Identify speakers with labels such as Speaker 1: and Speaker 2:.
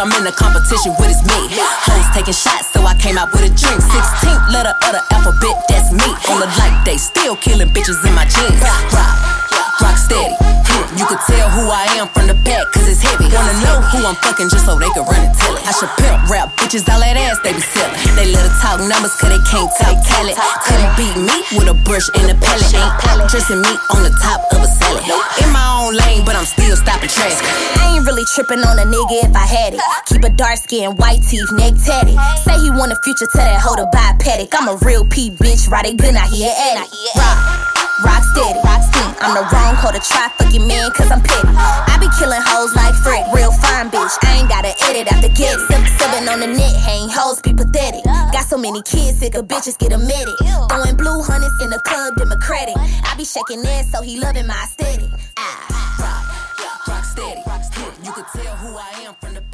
Speaker 1: I'm in a competition with it's me. Hoes taking shots, so I came out with a drink. 16th letter of the alphabet, that's me. On the light day, still killing bitches in my jeans. Rock steady. You could tell who I am from the back, cause it's heavy. Wanna know who I'm fucking just so they can run and tell it. I should pimp rap bitches, all that ass they be selling. They let her talk numbers cause they can't talk talent. Couldn't beat me with a brush and a pellet. Ain't dressing me on the top of a salad. In my own lane, but I'm still stopping traffic.
Speaker 2: I ain't really tripping on a nigga if I had it. Keep a dark skin, white teeth, neck tatted. Say he want a future, tell that hoe to buy a paddock. I'm a real P bitch, ride it good, now he an addict. Rock steady. I'm the wrong hoe to try fucking man, cause I'm petty. I be killing hoes like Fred, real fine bitch. I ain't gotta edit after get it. 7 on the net, hang hoes be pathetic. Got so many kids, sick of bitches get admitted. Throwing blue hundreds in the club, democratic. I be shaking ass, so he loving my aesthetic.
Speaker 1: Rock steady. You could tell who I am from the